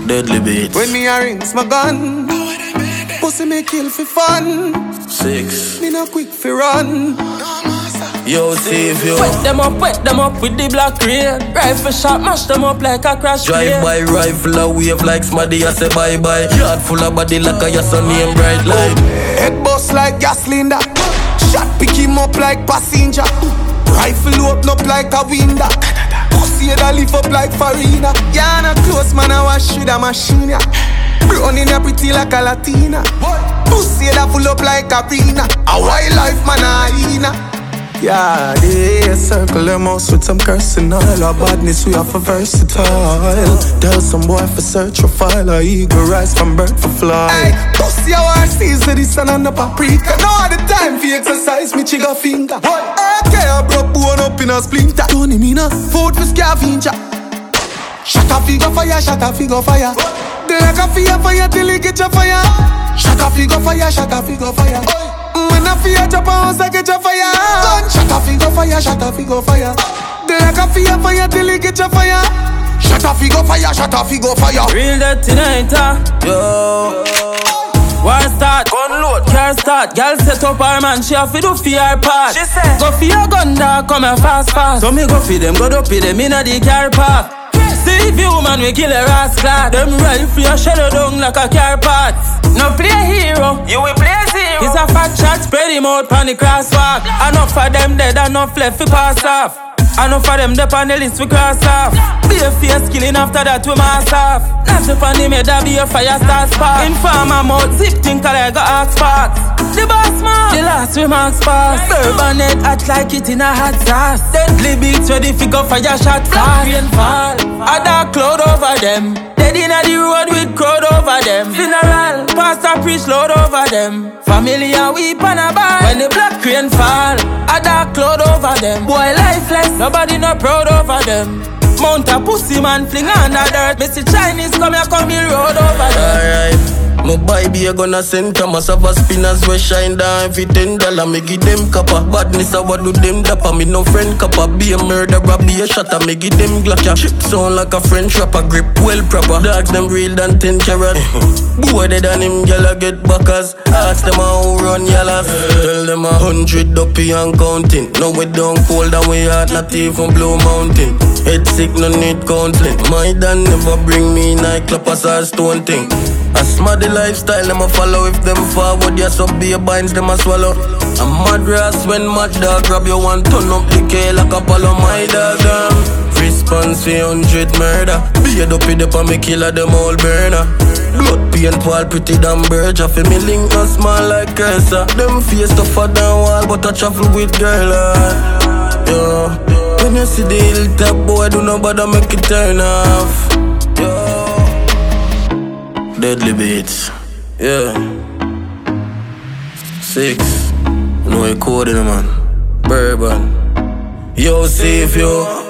Deadly beats. When me a rings my gun, pussy me kill for fun. 6. Me no quick for run. Yo, see if you wet them up with the black rain. Rifle shot, mash them up like a crash drive by rifle a wave like Smaddy, I say bye bye. Yard full of body like a your name bright light. Head bust like gas cylinder. Shot pick him up like passenger. Rifle open up like a window. Pussy head a lift up like Farina. Yeah, no close man, I wash with a machine. Brown in a pretty like a Latina. Pussy head a full up like a arena. A wildlife man a hyena. Yeah, they circle them house with some cursing all. Our badness we have a versatile. Tell some boy for search for file. A eagle rise from bird for fly. Hey, pussy our seas to the sun and the paprika. Now the time for exercise me trigger finger. Okay, I broke bone up in a splinter. Don't need me no food for scavenger. Shut a figure fire, shut a figure fire. They like a fire till it get your fire. Shut a figure fire, shut a figure fire. When I feel your house, I get your fire. Shut a figure fire, shut a figure fire. They like a fire till it get your fire. Shut a figure fire, shut a figure fire. Real dirty night, yo. War start, gun load, car start. Girl set up her man, she have to do for her part. She said, go for your gun dog, come here fast. So me go for them, go up for them in the car park. See if you man, we kill a rascal. Them rifle your shadow down like a car part. No play hero, you will play zero. It's a fat shot, spread him out on the crosswalk. Enough for them dead, enough left to pass off. Enough for them dead on the list we cross off. Be a fierce killing after that we mass off. Not if on the made be a fire start spark. Informer mouth, zip think I got ask parts. The boss man, the last we marks pass. Bourbon head hot like it in a hot sauce. Deadly beats ready fi go fire shot fast. Rainfall, a dark cloud over them. Dead inna the road with crowd over them. Funeral, pastor preach loud over them. Family a weep and a buy. When the black rain fall, a dark cloud over them. Boy lifeless, nobody no proud over them. Mount a pussy man fling on the dirt. Missy Chinese come here, come here road over them. Alright. My baby a gonna send Thomas of a spinners we shine down every $10. Me give them copper. Badness a what do them dapper. Me no friend copper. Be a murderer, be a shotter. Me give them glotcha. Shit sound like a French rapper. Grip well proper. Dogs them real than 10 carat. Boy dead and him gyal get backers. Ask them how run yallas. Tell them 100 dopey and counting. Now we down cold and we hot, not even Blue Mountain. Head sick, no need counseling. My dad never bring me nightclub as a stone thing. A smarty lifestyle, them a follow. If them forward, yes, up be a binds, them a swallow. A mad rass when mad dog grab you one turn up the K like a palo. My dog, response for 100 murder. Be a dopey dip and me killer them all burner. Blood paint wall pretty damn bird. Jaffe me link no small like cursor. Them face tougher than wall, but I travel with girl. Yo, when you see the hilltop, boy, do no bother make it turn off. Yo. Deadly beats, yeah. 6, no code in man. Bourbon. Yo, see if you